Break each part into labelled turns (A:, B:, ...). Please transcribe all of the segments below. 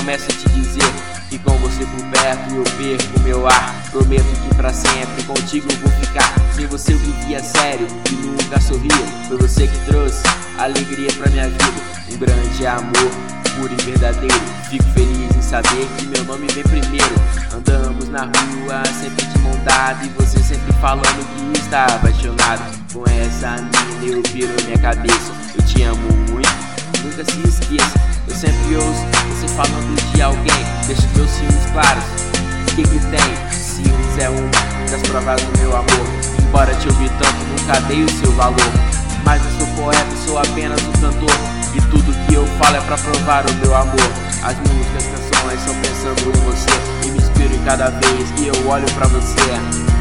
A: promessa te dizer que com você por perto eu perco meu ar. Prometo que pra sempre contigo eu vou ficar. Sem você eu vivia sério e nunca sorria. Foi você que trouxe alegria pra minha vida, um grande amor puro e verdadeiro. Fico feliz em saber que meu nome vem primeiro. Andamos na rua sempre de mão dada e você sempre falando que está apaixonado. Com essa mina eu piro minha cabeça. Eu te amo muito, nunca se esqueça. Eu sempre ouço você falando de alguém. Deixa teus ciúmes claros, o que tem? Ciúmes é uma das provas do meu amor. Embora te ouvir tanto, nunca dei o seu valor. Mas eu sou poeta, sou apenas um cantor, e tudo que eu falo é pra provar o meu amor. As músicas, canções são pensando em você, e me inspiro em cada vez que eu olho pra você.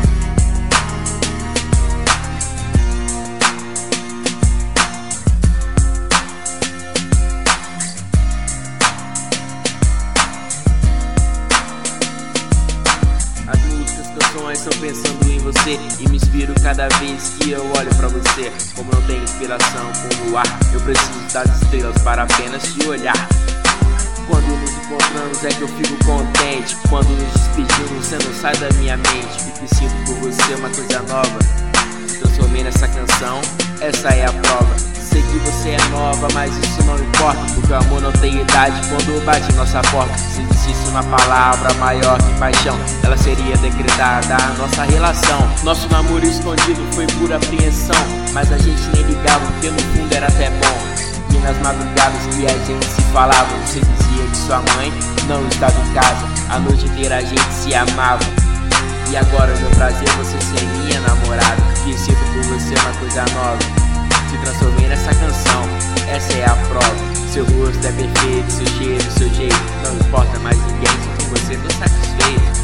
A: As músicas, canções são pensando em você, e me inspiro cada vez que eu olho pra você. Como não tem inspiração como o ar, eu preciso das estrelas para apenas te olhar. Quando nos encontramos é que eu fico contente. Quando nos despedimos você não sai da minha mente. E que sinto por você uma coisa nova. Me transformei nessa canção, essa é a prova. Sei que você é nova, mas isso não importa, porque o amor não tem idade quando bate nossa porta. Se existisse uma palavra maior que paixão, ela seria decretada a nossa relação. Nosso namoro escondido foi por apreensão, mas a gente nem ligava porque no fundo era até bom. E nas madrugadas que a gente se falava, você dizia que sua mãe não estava em casa. A noite inteira a gente se amava. E agora meu prazer é você ser minha namorada. Que sinto por você uma coisa nova. Se transformei nessa canção, essa é a prova. Seu rosto é perfeito, seu cheiro, seu jeito. Não importa mais ninguém, se com você tô satisfeito.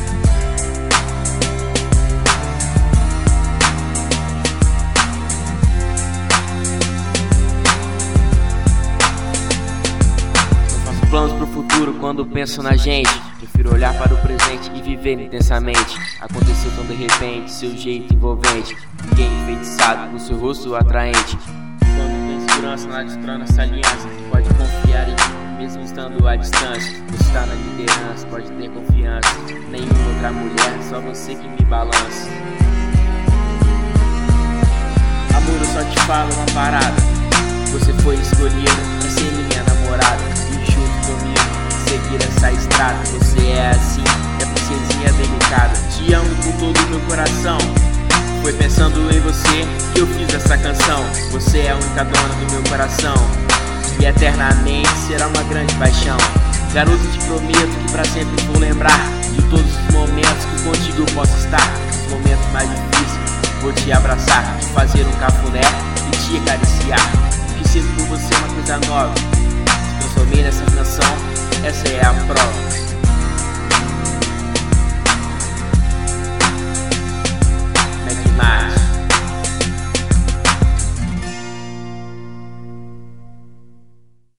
A: Não faço planos pro futuro quando penso na gente. Prefiro olhar para o presente e viver intensamente. Aconteceu tão de repente, seu jeito envolvente. Ninguém enfeitiçado com seu rosto atraente. Quando tem segurança na destrona essa aliança, pode confiar em mim, mesmo estando à distância. Você está na liderança, pode ter confiança. Nenhuma outra mulher, só você que me balança. Amor, eu só te falo uma parada. Você foi escolhida pra ser minha namorada. E junto comigo seguir essa estrada. Você é assim, é princesinha delicada. Te amo com todo o meu coração. Foi pensando em você que eu fiz essa canção. Você é a única dona do meu coração, e eternamente será uma grande paixão. Garoto, te prometo que pra sempre vou lembrar de todos os momentos que contigo eu posso estar. Nos momentos mais difíceis vou te abraçar, te fazer um cafuné e te acariciar. O que sinto por você é uma coisa nova. Se transformei nessa canção, essa é a prova.